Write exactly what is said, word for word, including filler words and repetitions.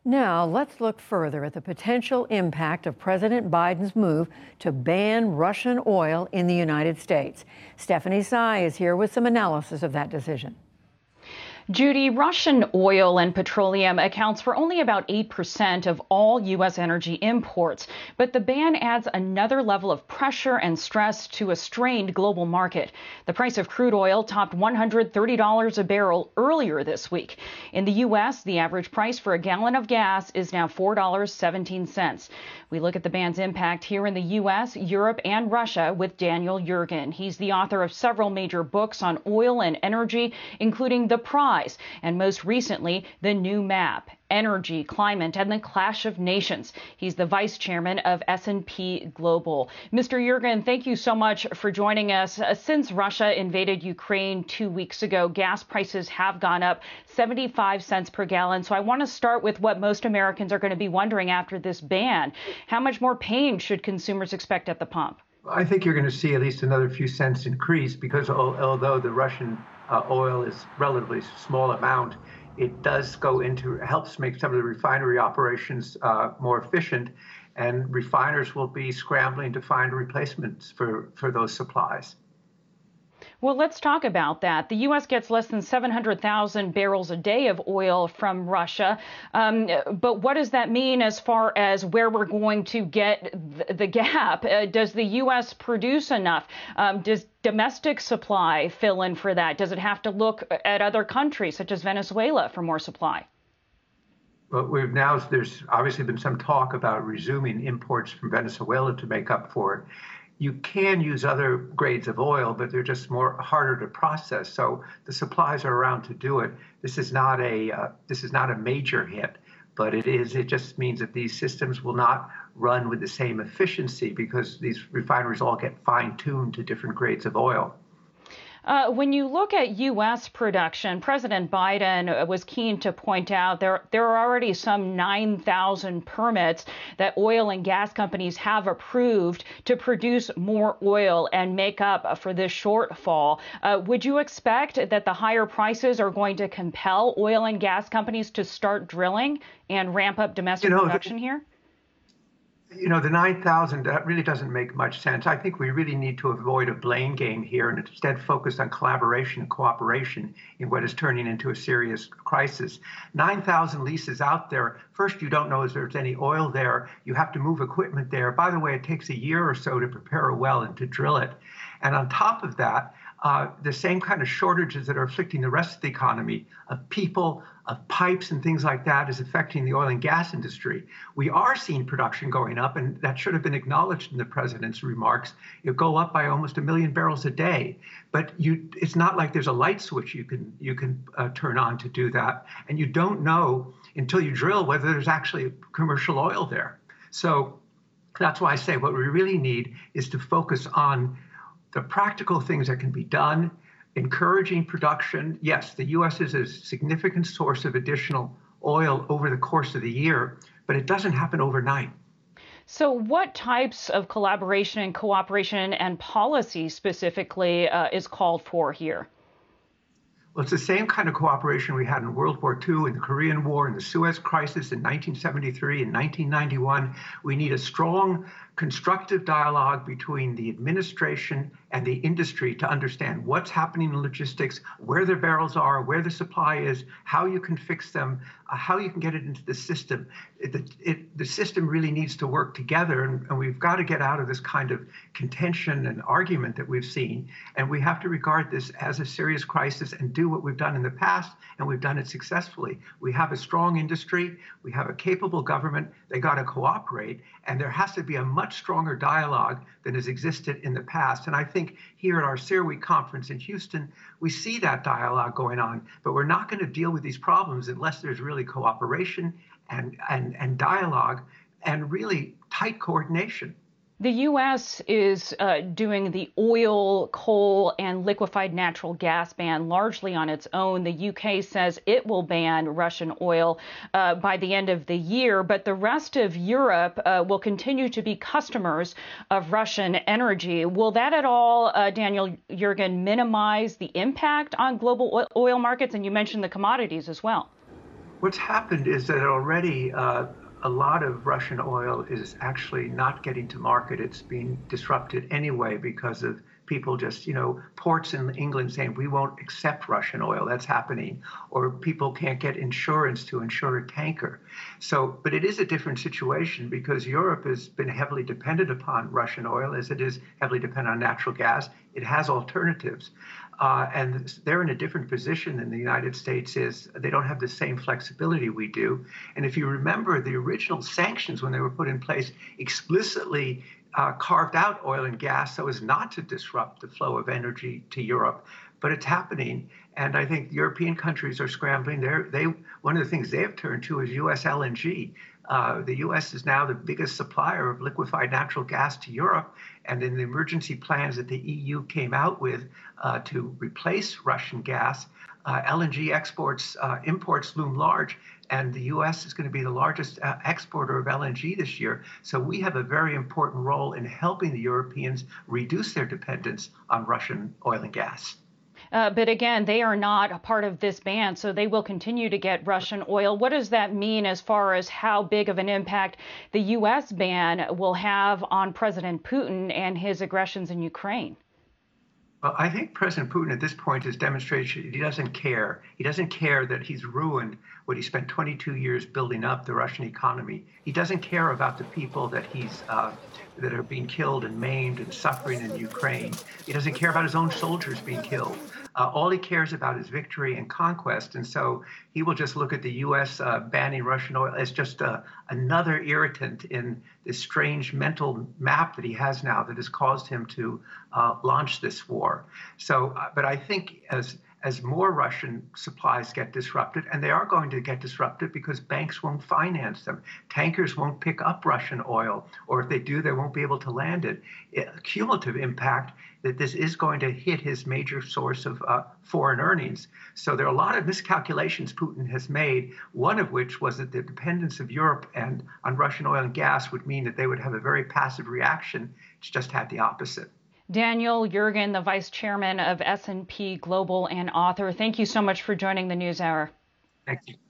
Now, let's look further at the potential impact of President Biden's move to ban Russian oil in the United States. Stephanie Sy is here with some analysis of that decision. Judy, Russian oil and petroleum accounts for only about eight percent of all U S energy imports. But the ban adds another level of pressure and stress to a strained global market. The price of crude oil topped one hundred thirty dollars a barrel earlier this week. In the U S, the average price for a gallon of gas is now four dollars and seventeen cents. We look at the ban's impact here in the U S, Europe, and Russia with Daniel Yergin. He's the author of several major books on oil and energy, including The Prize, and most recently, The New Map, Energy, Climate, and the Clash of Nations. He's the vice chairman of S and P Global. Mister Yergin, thank you so much for joining us. Since Russia invaded Ukraine two weeks ago, gas prices have gone up seventy-five cents per gallon. So I want to start with what most Americans are going to be wondering after this ban. How much more pain should consumers expect at the pump? I think you're going to see at least another few cents increase because although the Russian uh, oil is relatively small amount, it does go into, helps make some of the refinery operations uh, more efficient, and refiners will be scrambling to find replacements for, for those supplies. Well, let's talk about that. The U S gets less than seven hundred thousand barrels a day of oil from Russia. Um, but what does that mean as far as where we're going to get the, the gap? Uh, does the U S produce enough? Um, does domestic supply fill in for that? Does it have to look at other countries such as Venezuela for more supply? Well, we've now, there's obviously been some talk about resuming imports from Venezuela to make up for it. You can use other grades of oil, but they're just more harder to process. So the supplies are around to do it. This is not a uh, this is not a major hit, but it is. It just means that these systems will not run with the same efficiency because these refineries all get fine-tuned to different grades of oil. Uh, when you look at U S production, President Biden was keen to point out there there are already some nine thousand permits that oil and gas companies have approved to produce more oil and make up for this shortfall. Uh, would you expect that the higher prices are going to compel oil and gas companies to start drilling and ramp up domestic you know, production here? You know, the nine thousand, that really doesn't make much sense. I think we really need to avoid a blame game here and instead focus on collaboration and cooperation in what is turning into a serious crisis. nine thousand leases out there. First, you don't know if there's any oil there. You have to move equipment there. By the way, it takes a year or so to prepare a well and to drill it. And on top of that, uh, the same kind of shortages that are afflicting the rest of the economy of people, of pipes and things like that is affecting the oil and gas industry. We are seeing production going up, and that should have been acknowledged in the president's remarks. It'll go up by almost a million barrels a day. But you, it's not like there's a light switch you can you can uh, turn on to do that. And you don't know until you drill whether there's actually commercial oil there. So that's why I say what we really need is to focus on the practical things that can be done, encouraging production. Yes, the U S is a significant source of additional oil over the course of the year, but it doesn't happen overnight. So what types of collaboration and cooperation and policy specifically uh, is called for here? Well, it's the same kind of cooperation we had in World War Two, in the Korean War, in the Suez Crisis in nineteen seventy-three, in nineteen ninety-one. We need a strong, constructive dialogue between the administration and the industry to understand what's happening in logistics, where the barrels are, where the supply is, how you can fix them, uh, how you can get it into the system. It, the, it, the system really needs to work together, and, and we've got to get out of this kind of contention and argument that we've seen. And we have to regard this as a serious crisis and do what we've done in the past, and we've done it successfully. We have a strong industry, we have a capable government, they got to cooperate, and there has to be a much stronger dialogue than has existed in the past. And I think here at our CERAWeek conference in Houston, we see that dialogue going on, but we're not going to deal with these problems unless there's really cooperation and, and, and dialogue and really tight coordination. The U S is uh, doing the oil, coal, and liquefied natural gas ban largely on its own. The U K says it will ban Russian oil uh, by the end of the year, but the rest of Europe uh, will continue to be customers of Russian energy. Will that at all, uh, Daniel Yergin, minimize the impact on global oil markets? And you mentioned the commodities as well. What's happened is that already uh, a lot of Russian oil is actually not getting to market. It's being disrupted anyway because of people just, you know, ports in England saying we won't accept Russian oil. That's happening. Or people can't get insurance to insure a tanker. So, but it is a different situation because Europe has been heavily dependent upon Russian oil as it is heavily dependent on natural gas. It has alternatives. Uh, and they're in a different position than the United States is. They don't have the same flexibility we do. And if you remember, the original sanctions, when they were put in place, explicitly uh, carved out oil and gas so as not to disrupt the flow of energy to Europe. But it's happening. And I think European countries are scrambling. They're, they, one of the things they have turned to is U S L N G. Uh, the U S is now the biggest supplier of liquefied natural gas to Europe. And in the emergency plans that the E U came out with uh, to replace Russian gas, uh, L N G exports, uh, imports loom large. And the U S is going to be the largest uh, exporter of L N G this year. So we have a very important role in helping the Europeans reduce their dependence on Russian oil and gas. Uh, but again, they are not a part of this ban, so they will continue to get Russian oil. What does that mean as far as how big of an impact the U S ban will have on President Putin and his aggressions in Ukraine? Well, I think President Putin at this point has demonstrated he doesn't care. He doesn't care that he's ruined what he spent twenty-two years building up, the Russian economy. He doesn't care about the people that he's uh, that are being killed and maimed and suffering in Ukraine. He doesn't care about his own soldiers being killed. Uh, all he cares about is victory and conquest. And so he will just look at the U S uh, banning Russian oil as just uh, another irritant in this strange mental map that he has now that has caused him to uh, launch this war. So, uh, but I think as as more Russian supplies get disrupted, and they are going to get disrupted because banks won't finance them. Tankers won't pick up Russian oil, or if they do, they won't be able to land it. it cumulative impact that this is going to hit his major source of uh, foreign earnings. So there are a lot of miscalculations Putin has made, one of which was that the dependence of Europe and on Russian oil and gas would mean that they would have a very passive reaction. It's just had the opposite. Daniel Yergin, the vice chairman of S and P Global and author, thank you so much for joining the NewsHour. Thank you.